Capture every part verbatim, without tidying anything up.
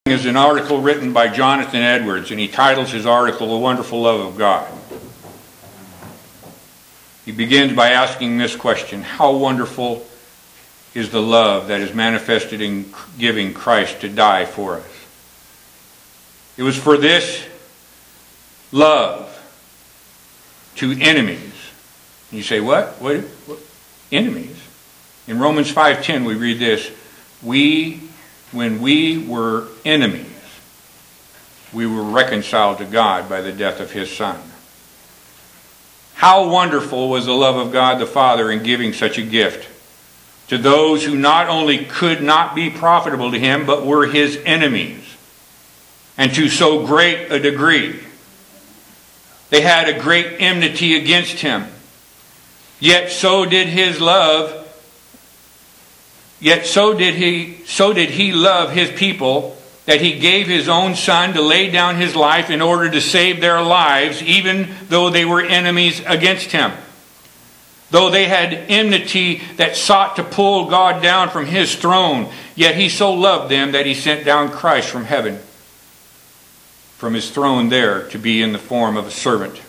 Is an article written by Jonathan Edwards, and he titles his article, "The Wonderful Love of God." He begins by asking this question: how wonderful is the love that is manifested in giving Christ to die for us? It was for this love to enemies. You say, what? What? what? Enemies? In Romans five ten we read this: We, when we were enemies, we were reconciled to God by the death of His Son. How wonderful was the love of God the Father in giving such a gift to those who not only could not be profitable to Him, but were His enemies, and to so great a degree. They had a great enmity against Him. Yet so did His love, yet so did He, so did He love His people, that He gave His own Son to lay down His life in order to save their lives, even though they were enemies against Him. Though they had enmity that sought to pull God down from His throne, yet He so loved them that He sent down Christ from heaven, from His throne there, to be in the form of a servant.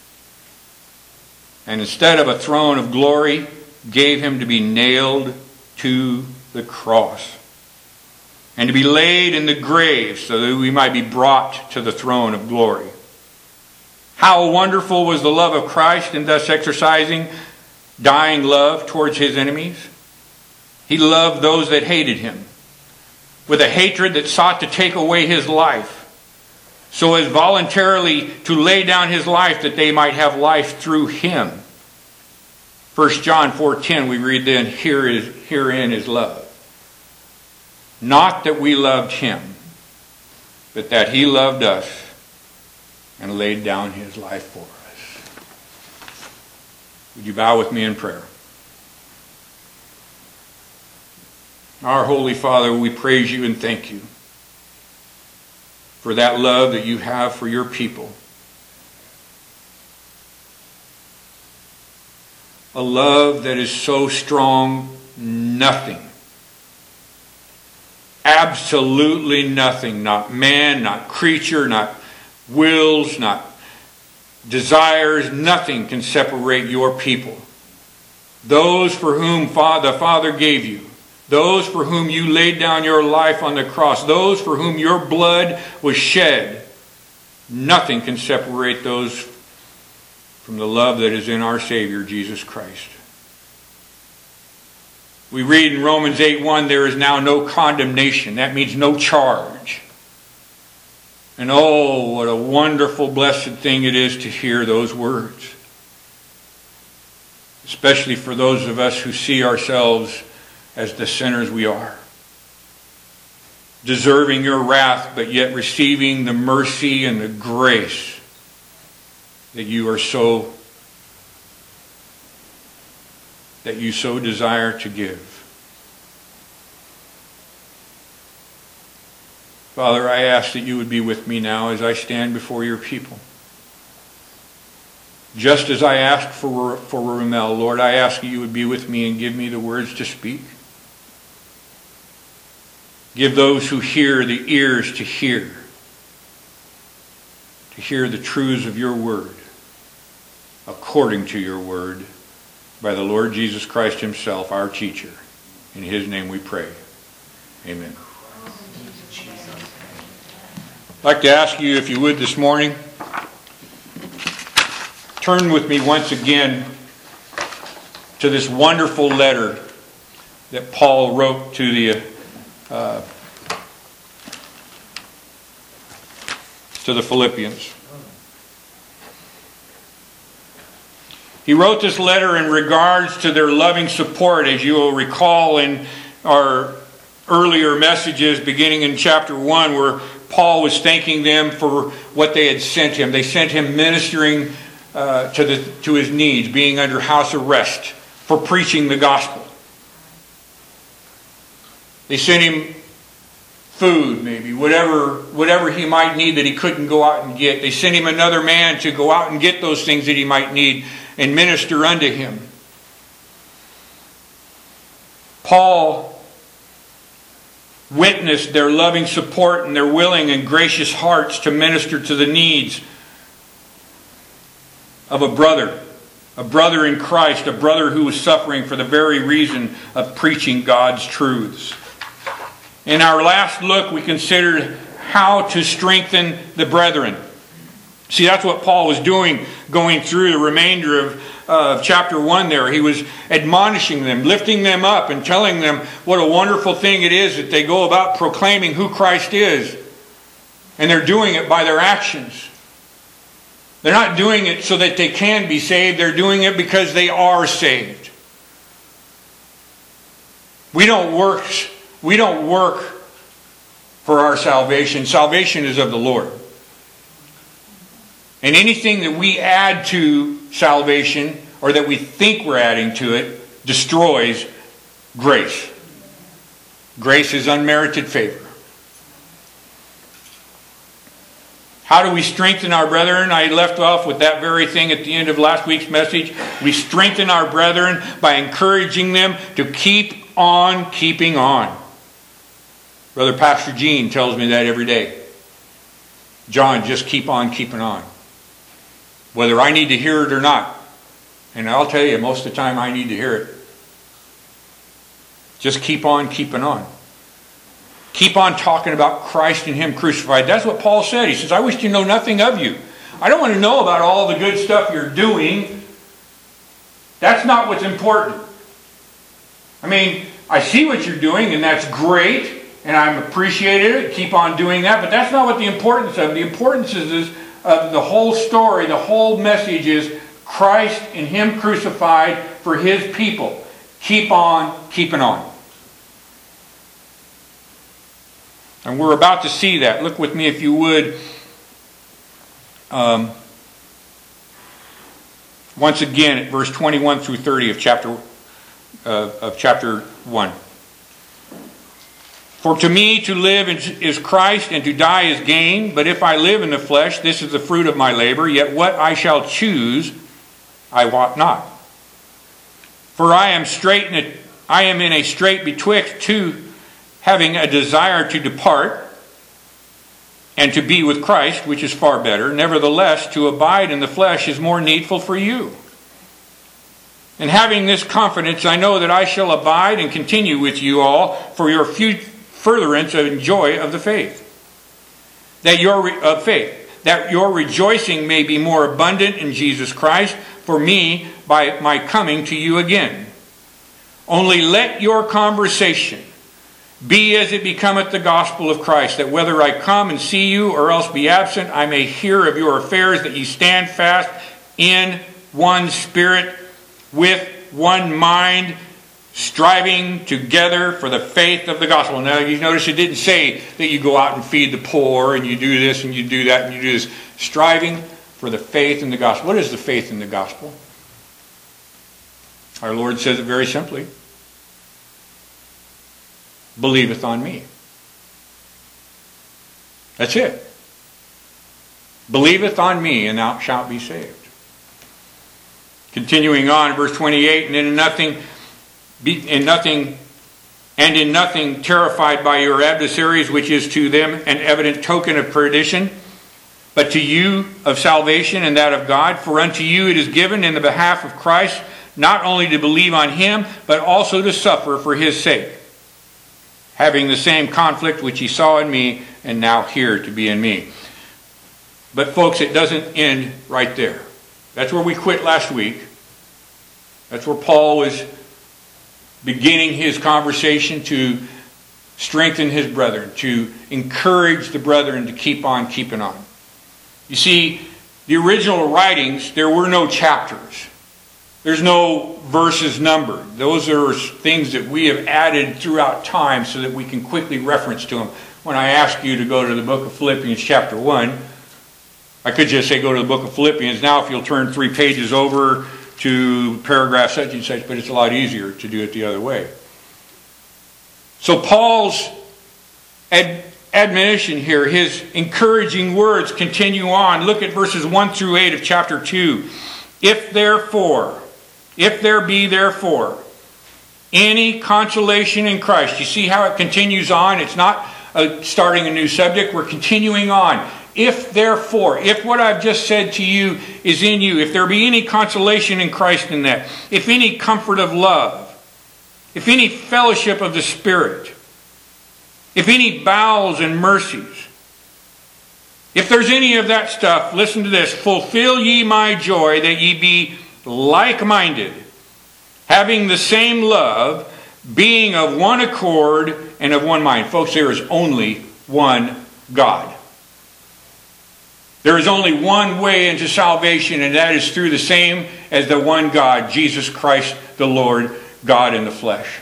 And instead of a throne of glory, gave Him to be nailed to the cross, and to be laid in the grave so that we might be brought to the throne of glory. How wonderful was the love of Christ in thus exercising dying love towards His enemies. He loved those that hated Him with a hatred that sought to take away His life, so as voluntarily to lay down His life that they might have life through Him. First John four ten we read then, Here is, herein is love. Not that we loved Him, but that He loved us and laid down His life for us. Would you bow with me in prayer? Our Holy Father, we praise You and thank You for that love that You have for Your people. A love that is so strong, nothing, absolutely nothing, not man, not creature, not wills, not desires, nothing can separate Your people. Those for whom the Father gave You, those for whom You laid down Your life on the cross, those for whom Your blood was shed, nothing can separate those from the love that is in our Savior, Jesus Christ. We read in Romans eight one, there is now no condemnation. That means no charge. And oh, what a wonderful, blessed thing it is to hear those words. Especially for those of us who see ourselves as the sinners we are. Deserving Your wrath, but yet receiving the mercy and the grace that You are so, that You so desire to give. Father, I ask that You would be with me now as I stand before Your people. Just as I asked for, for Ramel, Lord, I ask that You would be with me and give me the words to speak. Give those who hear the ears to hear, to hear the truths of Your word, according to Your word, by the Lord Jesus Christ Himself, our teacher. In His name we pray. Amen. I'd like to ask you, if you would, this morning, turn with me once again to this wonderful letter that Paul wrote to the uh, to the Philippians. He wrote this letter in regards to their loving support, as you will recall in our earlier messages beginning in chapter one, where Paul was thanking them for what they had sent him. They sent him ministering uh, to, the, to his needs, being under house arrest, for preaching the gospel. They sent him food, maybe, whatever, whatever he might need that he couldn't go out and get. They sent him another man to go out and get those things that he might need and minister unto him. Paul witnessed their loving support and their willing and gracious hearts to minister to the needs of a brother, a brother in Christ, a brother who was suffering for the very reason of preaching God's truths. In our last look, we considered how to strengthen the brethren. See, that's what Paul was doing, going through the remainder of uh, chapter one there. He was admonishing them, lifting them up, and telling them what a wonderful thing it is that they go about proclaiming who Christ is. And they're doing it by their actions. They're not doing it so that they can be saved. They're doing it because they are saved. We don't work, we don't work for our salvation. Salvation is of the Lord. And anything that we add to salvation, or that we think we're adding to it, destroys grace. Grace is unmerited favor. How do we strengthen our brethren? I left off with that very thing at the end of last week's message. We strengthen our brethren by encouraging them to keep on keeping on. Brother Pastor Gene tells me that every day. John, just keep on keeping on. Whether I need to hear it or not. And I'll tell you, most of the time I need to hear it. Just keep on keeping on. Keep on talking about Christ and Him crucified. That's what Paul said. He says, I wish to know nothing of you. I don't want to know about all the good stuff you're doing. That's not what's important. I mean, I see what you're doing, and that's great, and I'm appreciated it. Keep on doing that, but that's not what the importance of. The importance is, is of the whole story, the whole message is Christ and Him crucified for His people. Keep on keeping on. And we're about to see that. Look with me, if you would. Um, once again at verse twenty-one through thirty of chapter uh, of chapter one. For to me to live is Christ, and to die is gain. But if I live in the flesh, this is the fruit of my labor. Yet what I shall choose, I wot not. For I am straight in a, I am in a strait betwixt two, having a desire to depart and to be with Christ, which is far better. Nevertheless, to abide in the flesh is more needful for you. And having this confidence, I know that I shall abide and continue with you all for your furtherance and joy of the faith. That your of faith, that your rejoicing may be more abundant in Jesus Christ for me by my coming to you again. Only let your conversation be as it becometh the gospel of Christ, that whether I come and see you or else be absent, I may hear of your affairs, that ye stand fast in one spirit, with one mind, striving together for the faith of the gospel. Now you notice it didn't say that you go out and feed the poor and you do this and you do that and you do this. Striving for the faith in the gospel. What is the faith in the gospel? Our Lord says it very simply. Believeth on me. That's it. Believeth on me, and thou shalt be saved. Continuing on, verse twenty-eight, and in nothing, be, in nothing, and in nothing terrified by your adversaries, which is to them an evident token of perdition, but to you of salvation and that of God. For unto you it is given in the behalf of Christ, not only to believe on Him, but also to suffer for His sake, having the same conflict which ye saw in me, and now here to be in me. But folks, it doesn't end right there. That's where we quit last week. That's where Paul was beginning his conversation to strengthen his brethren, to encourage the brethren to keep on keeping on. You see, the original writings, there were no chapters. There's no verses numbered. Those are things that we have added throughout time so that we can quickly reference to them. When I ask you to go to the book of Philippians chapter one, I could just say go to the book of Philippians. Now if you'll turn three pages over to paragraph such and such, but it's a lot easier to do it the other way. So Paul's ad- admonition here, his encouraging words continue on. Look at verses one through eight of chapter two. If therefore... If there be therefore any consolation in Christ. You see how it continues on? It's not uh, starting a new subject. We're continuing on. If therefore, if what I've just said to you is in you, if there be any consolation in Christ in that, if any comfort of love, if any fellowship of the Spirit, if any bowels and mercies, if there's any of that stuff, listen to this. Fulfill ye my joy, that ye be like-minded, having the same love, being of one accord and of one mind. Folks, there is only one God. There is only one way into salvation, and that is through the same as the one God, Jesus Christ the Lord, God in the flesh.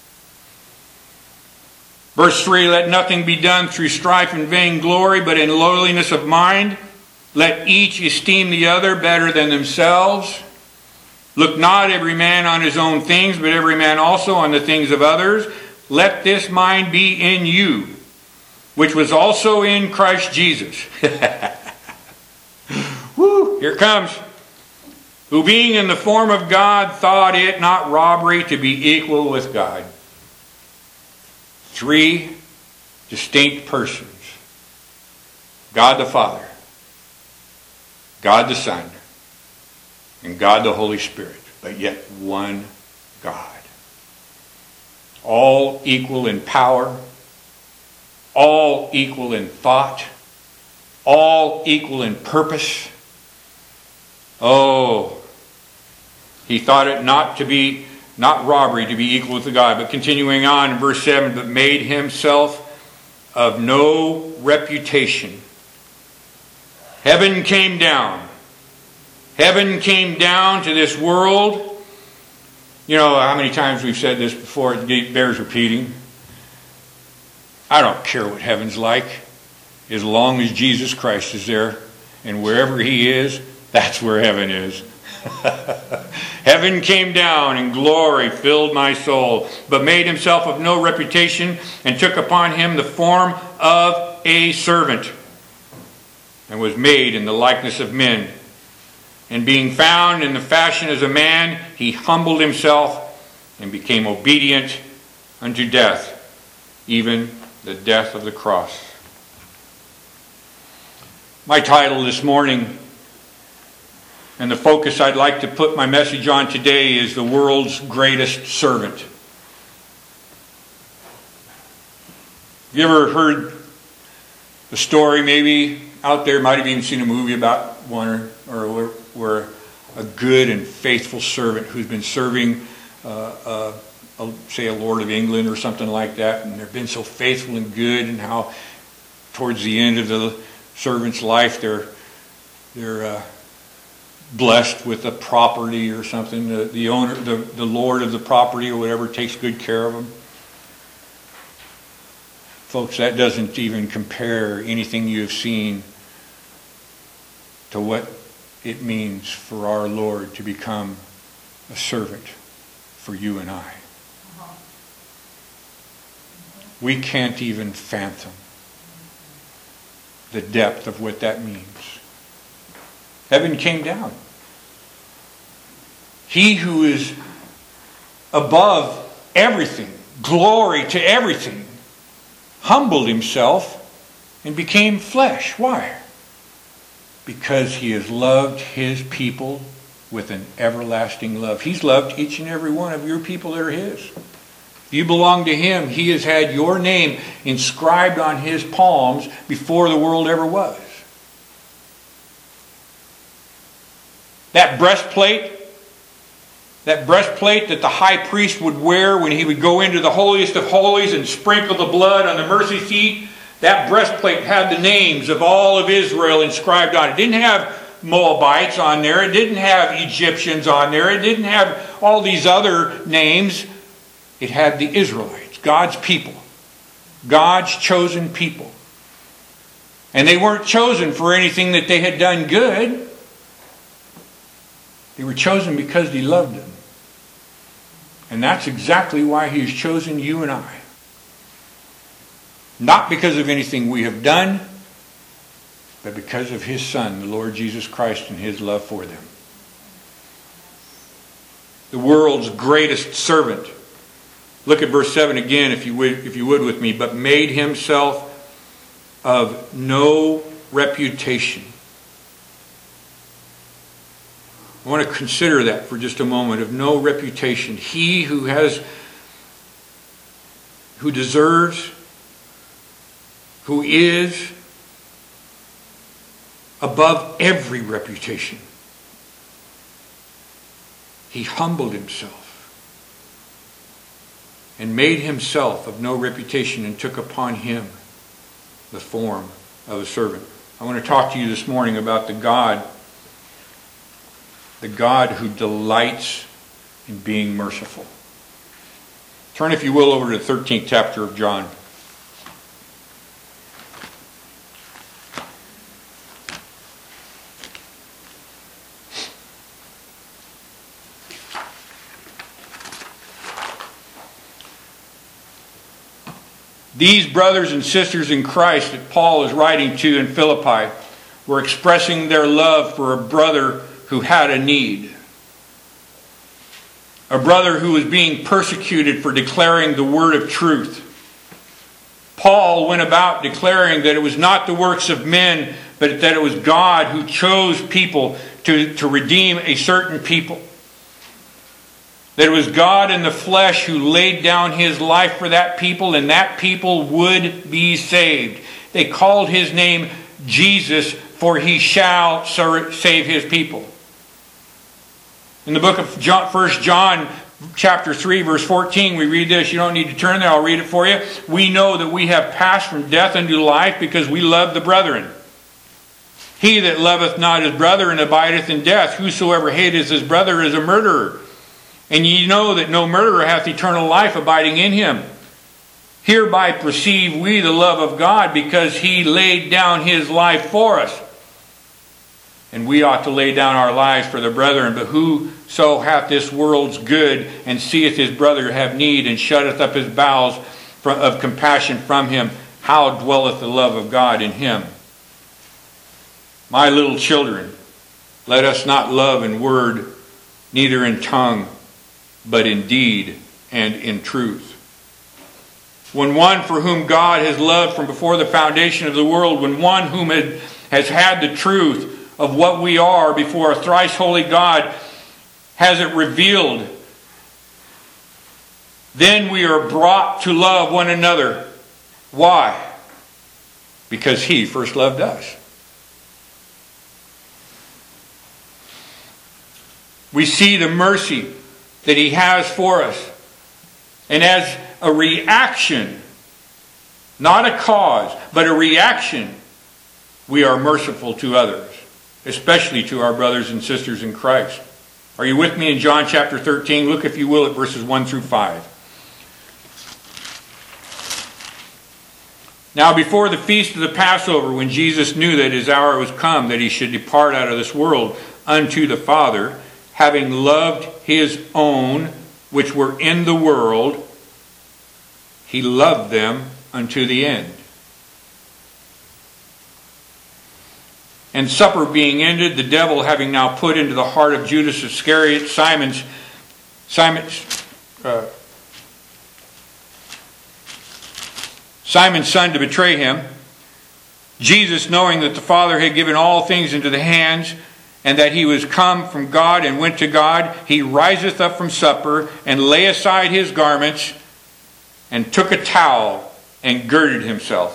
Verse three, let nothing be done through strife and vainglory, but in lowliness of mind. Let each esteem the other better than themselves. Look not every man on his own things, but every man also on the things of others. Let this mind be in you, which was also in Christ Jesus. Woo, here it comes. Who being in the form of God thought it not robbery to be equal with God. Three distinct persons. God the Father, God the Son, and God the Holy Spirit, but yet one God. All equal in power, all equal in thought, all equal in purpose. Oh, he thought it not to be, not robbery to be equal with God. But continuing on in verse seven, but made himself of no reputation. Heaven came down. Heaven came down to this world. You know how many times we've said this before, it bears repeating. I don't care what heaven's like, as long as Jesus Christ is there, and wherever he is, that's where heaven is. Heaven came down and glory filled my soul, but made himself of no reputation, and took upon him the form of a servant, and was made in the likeness of men. And being found in the fashion as a man, he humbled himself and became obedient unto death, even the death of the cross. My title this morning, and the focus I'd like to put my message on today, is the world's greatest servant. Have you ever heard the story, maybe out there, might have even seen a movie about one, or, or where a good and faithful servant who's been serving, uh, uh, a, say, a Lord of England or something like that, and they've been so faithful and good, and how towards the end of the servant's life they're they're uh, blessed with a property or something. The, the owner, the, the Lord of the property or whatever, takes good care of them. Folks, that doesn't even compare anything you have seen to what it means for our Lord to become a servant for you and I. We can't even fathom the depth of what that means. Heaven came down. He who is above everything, glory to everything, humbled himself and became flesh. Why? Because he has loved his people with an everlasting love. He's loved each and every one of your people that are his. If you belong to him, he has had your name inscribed on his palms before the world ever was. That breastplate, that breastplate that the high priest would wear when he would go into the holiest of holies and sprinkle the blood on the mercy seat, that breastplate had the names of all of Israel inscribed on it. It didn't have Moabites on there. It didn't have Egyptians on there. It didn't have all these other names. It had the Israelites, God's people, God's chosen people. And they weren't chosen for anything that they had done good. They were chosen because he loved them. And that's exactly why he has chosen you and I. Not because of anything we have done, but because of his Son, the Lord Jesus Christ, and his love for them. The world's greatest servant. Look at verse seven again, if you would, if you would with me. But made himself of no reputation. I want to consider that for just a moment. Of no reputation. He who has, who deserves, who is above every reputation. He humbled himself and made himself of no reputation and took upon him the form of a servant. I want to talk to you this morning about the God, the God who delights in being merciful. Turn, if you will, over to the thirteenth chapter of John. These brothers and sisters in Christ that Paul is writing to in Philippi were expressing their love for a brother who had a need. A brother who was being persecuted for declaring the word of truth. Paul went about declaring that it was not the works of men, but that it was God who chose people to, to redeem a certain people. That it was God in the flesh who laid down his life for that people, and that people would be saved. They called his name Jesus, for he shall save his people. In the book of John, First John chapter three, verse fourteen, we read this. You don't need to turn there, I'll read it for you. We know that we have passed from death unto life because we love the brethren. He that loveth not his brother and abideth in death, whosoever hateth his brother is a murderer. And ye know that no murderer hath eternal life abiding in him. Hereby perceive we the love of God, because he laid down his life for us. And we ought to lay down our lives for the brethren. But whoso hath this world's good, and seeth his brother have need, and shutteth up his bowels of compassion from him, how dwelleth the love of God in him? My little children, let us not love in word, neither in tongue, but in deed and in truth. When one for whom God has loved from before the foundation of the world, when one whom has had the truth of what we are before a thrice holy God has it revealed, then we are brought to love one another. Why? Because he first loved us. We see the mercy that he has for us. And as a reaction, not a cause, but a reaction, we are merciful to others, especially to our brothers and sisters in Christ. Are you with me in John chapter thirteen? Look, if you will, at verses one through five. Now before the feast of the Passover, when Jesus knew that his hour was come, that he should depart out of this world unto the Father, having loved his own which were in the world, he loved them unto the end. And supper being ended, the devil having now put into the heart of Judas Iscariot, Simon's, Simon's, uh, Simon's son, to betray him, Jesus, knowing that the Father had given all things into the hands, and that he was come from God and went to God, he riseth up from supper, and lay aside his garments, and took a towel, and girded himself.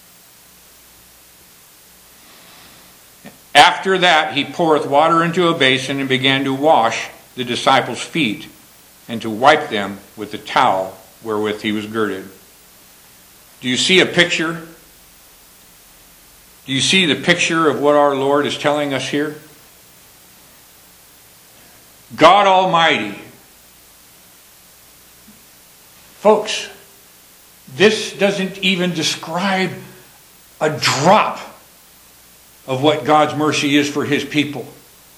After that he poureth water into a basin, and began to wash the disciples' feet, and to wipe them with the towel wherewith he was girded. Do you see a picture? Do you see the picture of what our Lord is telling us here? God Almighty. Folks, this doesn't even describe a drop of what God's mercy is for his people.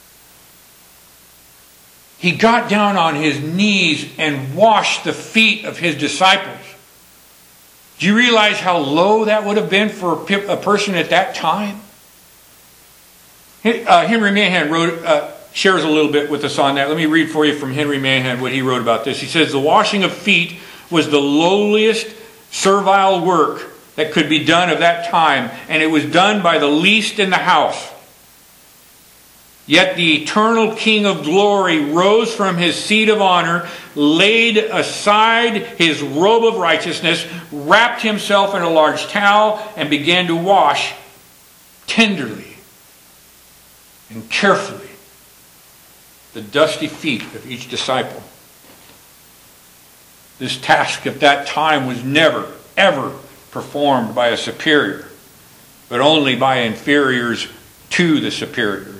He got down on his knees and washed the feet of his disciples. Do you realize how low that would have been for a person at that time? Uh, Henry Mahan wrote... Uh, shares a little bit with us on that. Let me read for you from Henry Mahan what he wrote about this. He says, the washing of feet was the lowliest servile work that could be done of that time, and it was done by the least in the house. Yet the eternal King of glory rose from his seat of honor, laid aside his robe of righteousness, wrapped himself in a large towel, and began to wash tenderly and carefully the dusty feet of each disciple. This task at that time was never, ever performed by a superior, but only by inferiors to the superiors,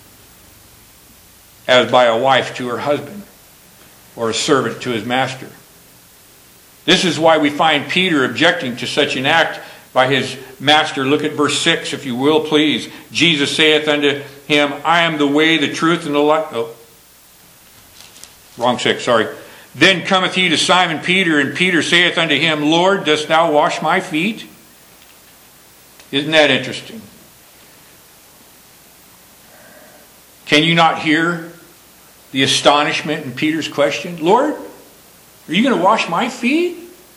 as by a wife to her husband, or a servant to his master. This is why we find Peter objecting to such an act by his master. Look at verse six, if you will, please. Jesus saith unto him, I am the way, the truth, and the life. Oh, wrong six, sorry. Then cometh he to Simon Peter, and Peter saith unto him, Lord, dost thou wash my feet? Isn't that interesting? Can you not hear the astonishment in Peter's question? Lord, are you going to wash my feet?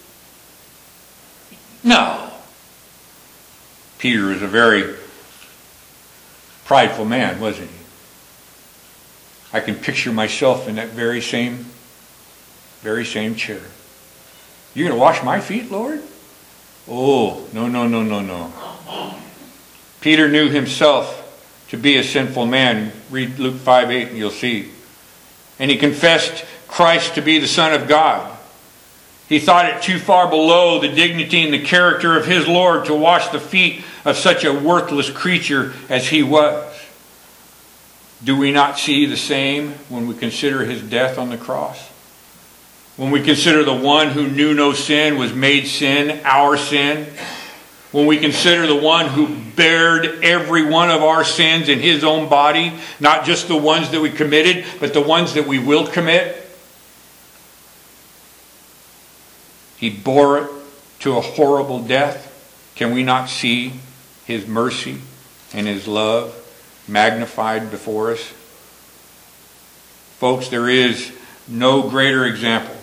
No. Peter was a very prideful man, wasn't he? I can picture myself in that very same, very same chair. You're going to wash my feet, Lord? Oh, no, no, no, no, no. Peter knew himself to be a sinful man. Read Luke five eight and you'll see. And he confessed Christ to be the Son of God. He thought it too far below the dignity and the character of his Lord to wash the feet of such a worthless creature as he was. Do we not see the same when we consider his death on the cross? When we consider the one who knew no sin was made sin, our sin. When we consider the one who bared every one of our sins in his own body, not just the ones that we committed, but the ones that we will commit. He bore it to a horrible death. Can we not see his mercy and his love magnified before us? Folks, there is no greater example,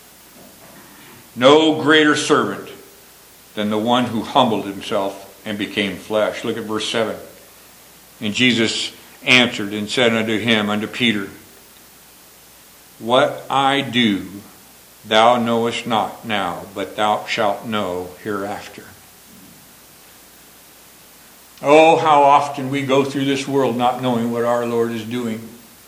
no greater servant than the one who humbled himself and became flesh. Look at verse seven. And Jesus answered and said unto him, unto Peter, What I do thou knowest not now, but thou shalt know hereafter. Oh, how often we go through this world not knowing what our Lord is doing.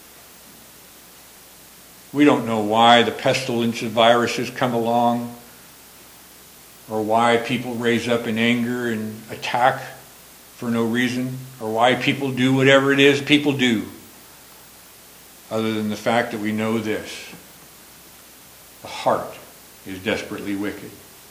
We don't know why the pestilence of viruses come along, or why people raise up in anger and attack for no reason, or why people do whatever it is people do, other than the fact that we know this: the heart is desperately wicked.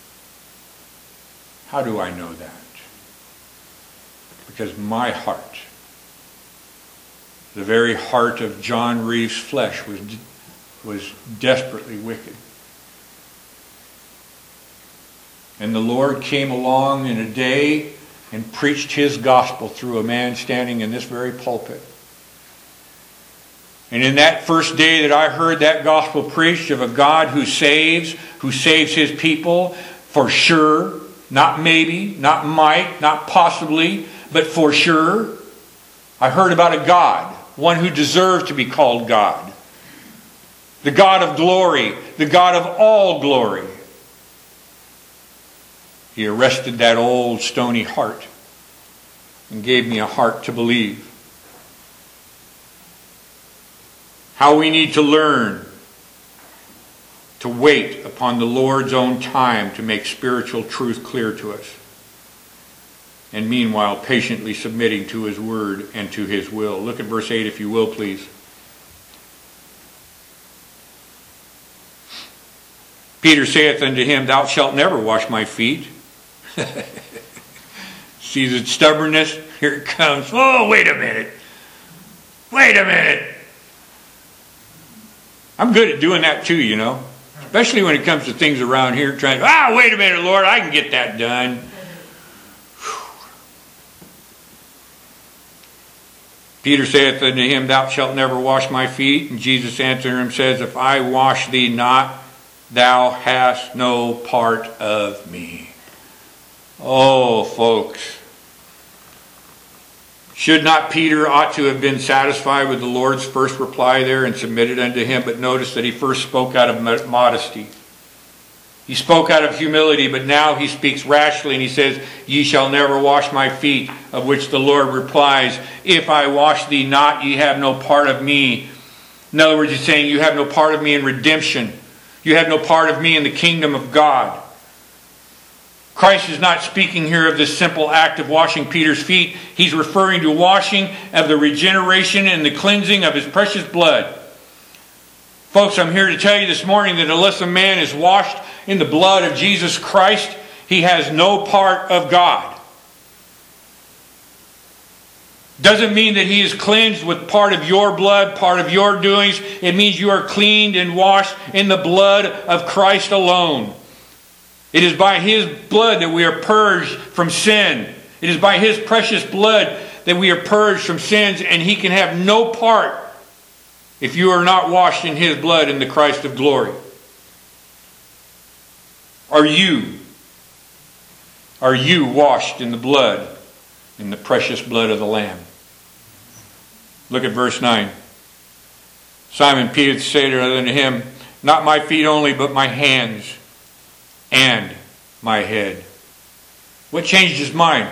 How do I know that? Because my heart, the very heart of John Reeves' flesh, was, was desperately wicked. And the Lord came along in a day and preached his gospel through a man standing in this very pulpit. And in that first day that I heard that gospel preached of a God who saves, who saves his people for sure, not maybe, not might, not possibly, but for sure, I heard about a God, one who deserved to be called God. The God of glory, the God of all glory. He arrested that old stony heart and gave me a heart to believe. How we need to learn to wait upon the Lord's own time to make spiritual truth clear to us. And meanwhile, patiently submitting to his word and to his will. Look at verse eight, if you will, please. Peter saith unto him, Thou shalt never wash my feet. See the stubbornness? Here it comes. Oh, wait a minute. Wait a minute. I'm good at doing that too, you know. Especially when it comes to things around here, trying to, ah, wait a minute, Lord, I can get that done. Peter saith unto him, Thou shalt never wash my feet. And Jesus answering him says, If I wash thee not, thou hast no part of me. Oh, folks. Should not Peter ought to have been satisfied with the Lord's first reply there and submitted unto him? But notice that he first spoke out of modesty. He spoke out of humility, but now he speaks rashly and he says, ye shall never wash my feet, of which the Lord replies, if I wash thee not, ye have no part of me. In other words, he's saying, you have no part of me in redemption. You have no part of me in the kingdom of God. Christ is not speaking here of this simple act of washing Peter's feet. He's referring to washing of the regeneration and the cleansing of his precious blood. Folks, I'm here to tell you this morning that unless a man is washed in the blood of Jesus Christ, he has no part of God. Doesn't mean that he is cleansed with part of your blood, part of your doings. It means you are cleaned and washed in the blood of Christ alone. It is by his blood that we are purged from sin. It is by his precious blood that we are purged from sins, and he can have no part if you are not washed in his blood in the Christ of glory. Are you? Are you washed in the blood, in the precious blood of the Lamb? Look at verse nine. Simon Peter said unto him, not my feet only, but my hands and my head. What changed his mind?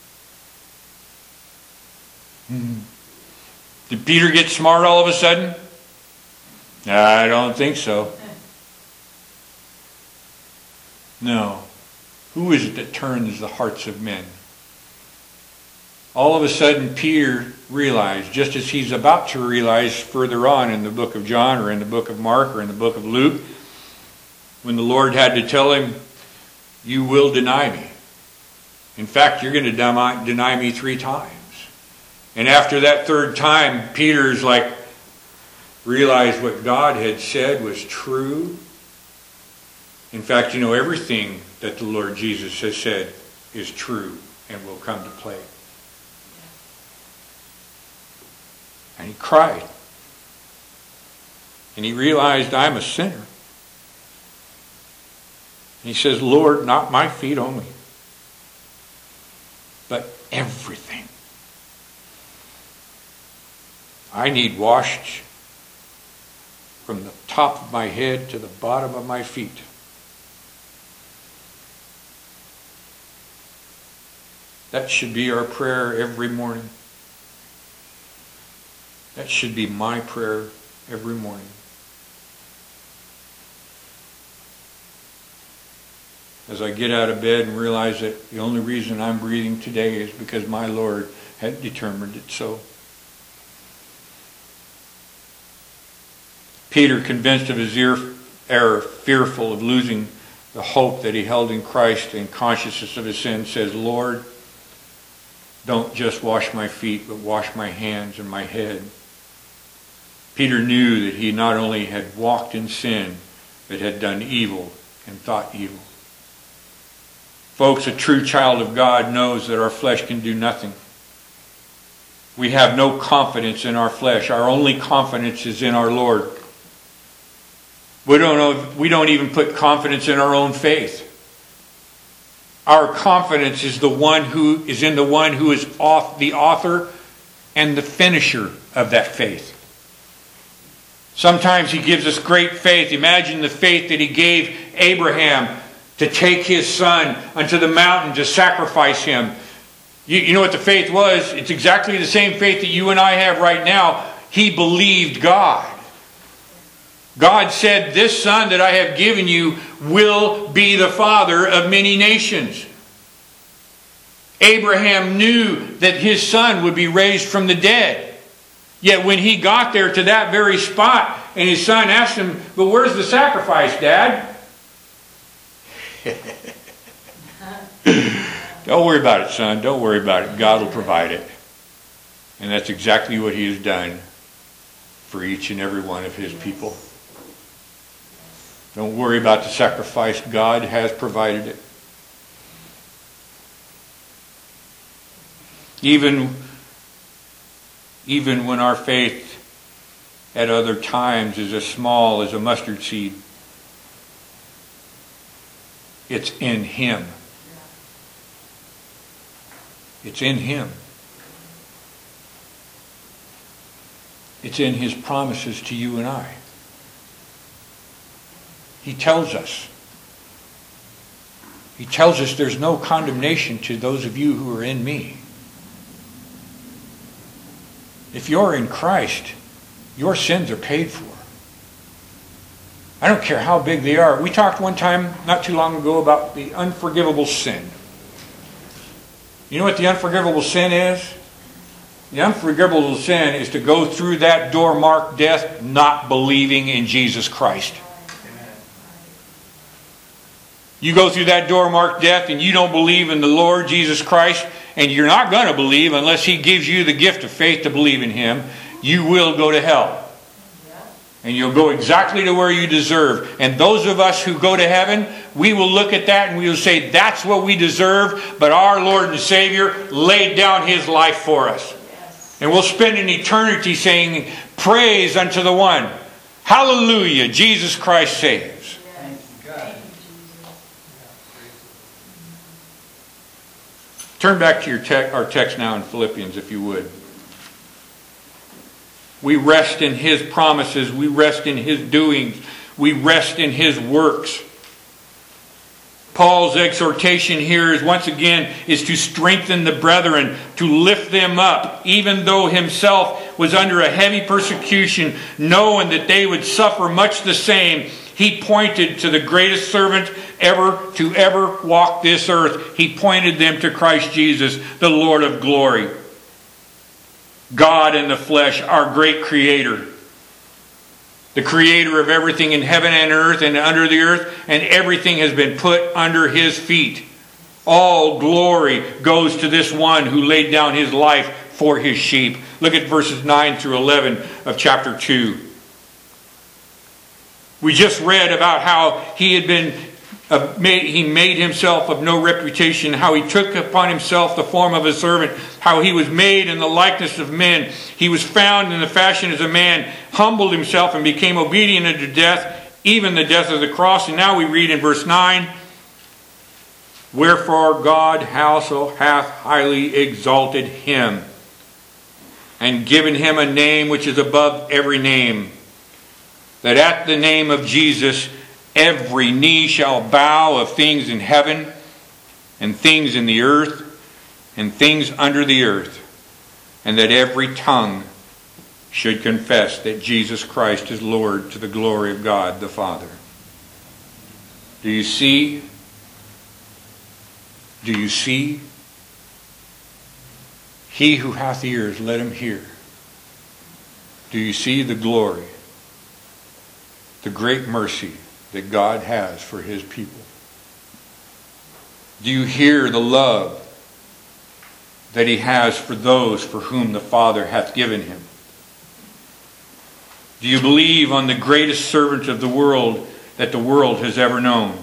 Did Peter get smart all of a sudden? I don't think so. No. Who is it that turns the hearts of men? All of a sudden Peter realized, just as he's about to realize further on in the book of John or in the book of Mark or in the book of Luke, when the Lord had to tell him, you will deny me. In fact, you're going to deny me three times. And after that third time, Peter's like, realized what God had said was true. In fact, you know, everything that the Lord Jesus has said is true and will come to play. And he cried. And he realized, I'm a sinner. And he says, Lord, not my feet only, but everything. I need washed from the top of my head to the bottom of my feet. That should be our prayer every morning. That should be my prayer every morning. As I get out of bed and realize that the only reason I'm breathing today is because my Lord had determined it so. Peter, convinced of his error, fearful of losing the hope that he held in Christ and consciousness of his sin, says, Lord, don't just wash my feet, but wash my hands and my head. Peter knew that he not only had walked in sin, but had done evil and thought evil. Folks, a true child of God knows that our flesh can do nothing. We have no confidence in our flesh. Our only confidence is in our Lord. We don't know, we don't even put confidence in our own faith. Our confidence is the one who is in the one who is off the author and the finisher of that faith. Sometimes he gives us great faith. Imagine the faith that he gave Abraham to take his son unto the mountain to sacrifice him. You, you know what the faith was? It's exactly the same faith that you and I have right now. He believed God. God said, this son that I have given you will be the father of many nations. Abraham knew that his son would be raised from the dead. Yet when he got there to that very spot, and his son asked him, but where's the sacrifice, Dad? Don't worry about it, son. Don't worry about it. God will provide it. And that's exactly what he has done for each and every one of his people. Don't worry about the sacrifice. God has provided it. Even, even when our faith at other times is as small as a mustard seed, It's in Him. It's in Him. It's in His promises to you and I. He tells us. He tells us there's no condemnation to those of you who are in me. If you're in Christ, your sins are paid for. I don't care how big they are. We talked one time, not too long ago, about the unforgivable sin. You know what the unforgivable sin is? The unforgivable sin is to go through that door marked death not believing in Jesus Christ. You go through that door marked death and you don't believe in the Lord Jesus Christ, and you're not going to believe unless He gives you the gift of faith to believe in Him, you will go to hell. And you'll go exactly to where you deserve. And those of us who go to heaven, we will look at that and we will say, that's what we deserve, but our Lord and Savior laid down His life for us. And we'll spend an eternity saying, praise unto the one. Hallelujah, Jesus Christ saves. Turn back to your te- our text now in Philippians, if you would. We rest in His promises. We rest in His doings. We rest in His works. Paul's exhortation here is once again is to strengthen the brethren, to lift them up, even though himself was under a heavy persecution, knowing that they would suffer much the same. He pointed to the greatest servant ever to ever walk this earth. He pointed them to Christ Jesus, the Lord of glory. God in the flesh, our great Creator. The Creator of everything in heaven and earth and under the earth, and everything has been put under His feet. All glory goes to this one who laid down His life for His sheep. Look at verses nine through eleven of chapter two. We just read about how He had been Uh, made, he made Himself of no reputation, how He took upon Himself the form of a servant, how He was made in the likeness of men. He was found in the fashion as a man, humbled Himself and became obedient unto death, even the death of the cross. And now we read in verse nine, wherefore God also hath highly exalted Him, and given Him a name which is above every name, that at the name of Jesus every knee shall bow, of things in heaven and things in the earth and things under the earth, and that every tongue should confess that Jesus Christ is Lord, to the glory of God the Father. Do you see? Do you see? He who hath ears, let him hear. Do you see the glory, the great mercy that God has for His people? Do you hear the love that He has for those for whom the Father hath given Him? Do you believe on the greatest servant of the world that the world has ever known?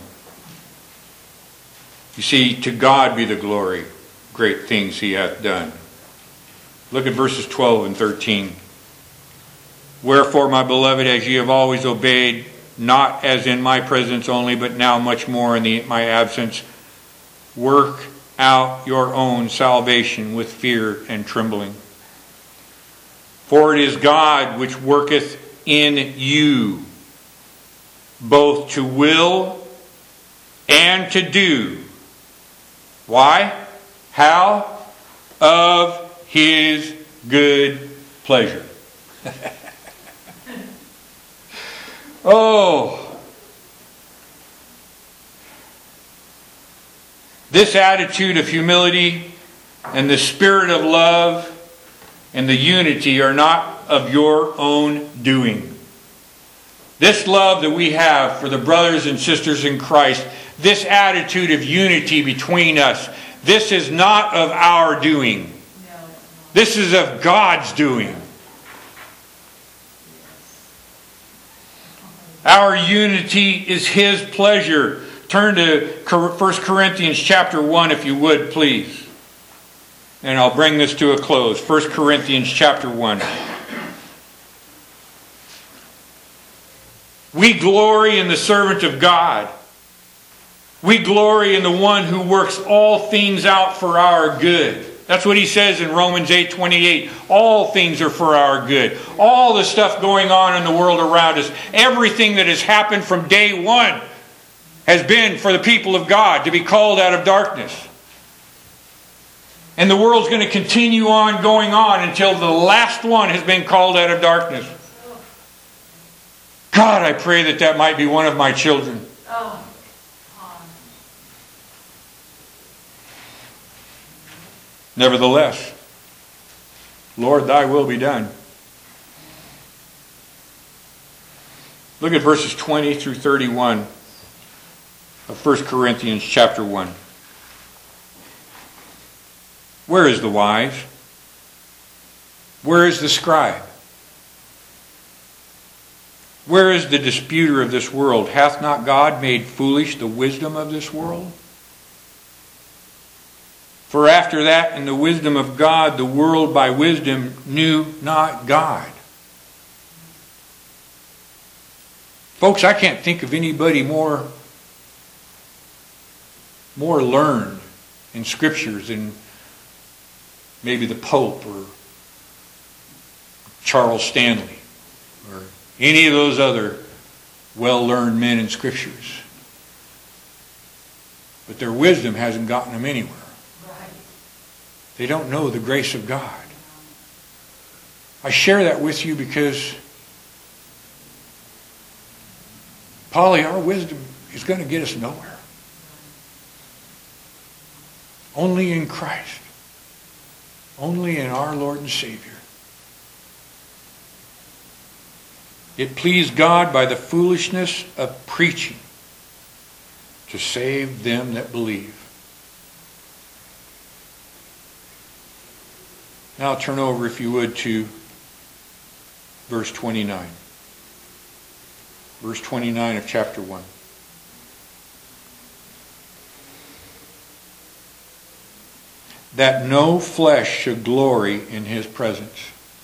You see, to God be the glory, great things He hath done. Look at verses twelve and thirteen. Wherefore, my beloved, as ye have always obeyed, not as in my presence only, but now much more in the, my absence, work out your own salvation with fear and trembling. For it is God which worketh in you, both to will and to do. Why? How? Of His good pleasure. Oh, this attitude of humility and the spirit of love and the unity are not of your own doing. This love that we have for the brothers and sisters in Christ, this attitude of unity between us, this is not of our doing. This is of God's doing. Our unity is His pleasure. Turn to First Corinthians chapter one, if you would, please. And I'll bring this to a close. First Corinthians chapter one. We glory in the servant of God. We glory in the one who works all things out for our good. That's what he says in Romans eight twenty-eight. All things are for our good. All the stuff going on in the world around us, everything that has happened from day one has been for the people of God to be called out of darkness. And the world's going to continue on going on until the last one has been called out of darkness. God, I pray that that might be one of my children. Oh. Nevertheless, Lord, thy will be done. Look at verses twenty through thirty-one of First Corinthians chapter one. Where is the wise? Where is the scribe? Where is the disputer of this world? Hath not God made foolish the wisdom of this world? For after that, in the wisdom of God, the world by wisdom knew not God. Folks, I can't think of anybody more, more learned in Scriptures than maybe the Pope or Charles Stanley or any of those other well-learned men in Scriptures. But their wisdom hasn't gotten them anywhere. They don't know the grace of God. I share that with you because, Polly, our wisdom is going to get us nowhere. Only in Christ. Only in our Lord and Savior. It pleased God by the foolishness of preaching to save them that believe. Now turn over, if you would, to verse twenty-nine. Verse twenty-nine of chapter one. That no flesh should glory in his presence.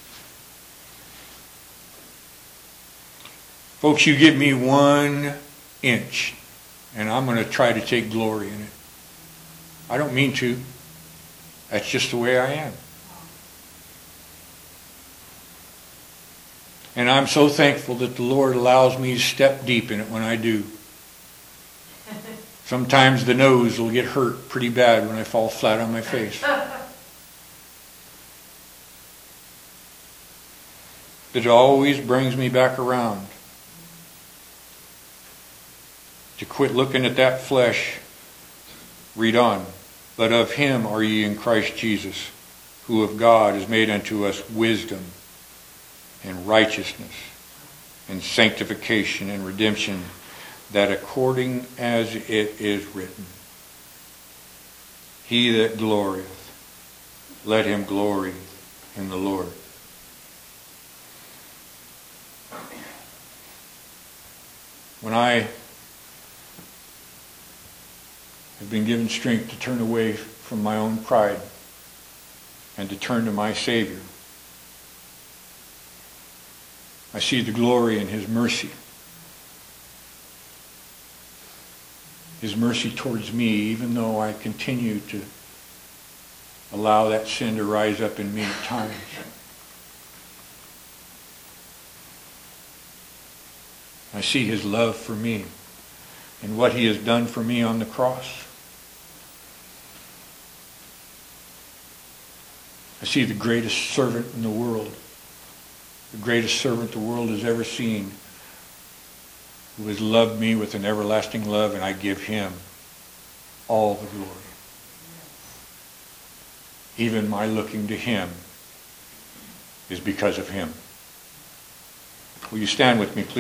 Folks, you give me one inch, and I'm going to try to take glory in it. I don't mean to. That's just the way I am. And I'm so thankful that the Lord allows me to step deep in it when I do. Sometimes the nose will get hurt pretty bad when I fall flat on my face. But it always brings me back around to quit looking at that flesh. Read on. But of him are ye in Christ Jesus, who of God is made unto us wisdom and righteousness and sanctification and redemption, that according as it is written, he that glorieth, let him glory in the Lord. When I have been given strength to turn away from my own pride and to turn to my Savior, I see the glory in his mercy. His mercy towards me, even though I continue to allow that sin to rise up in me at times. I see his love for me and what he has done for me on the cross. I see the greatest servant in the world. The greatest servant the world has ever seen, who has loved me with an everlasting love, and I give him all the glory. Even my looking to him is because of him. Will you stand with me, please?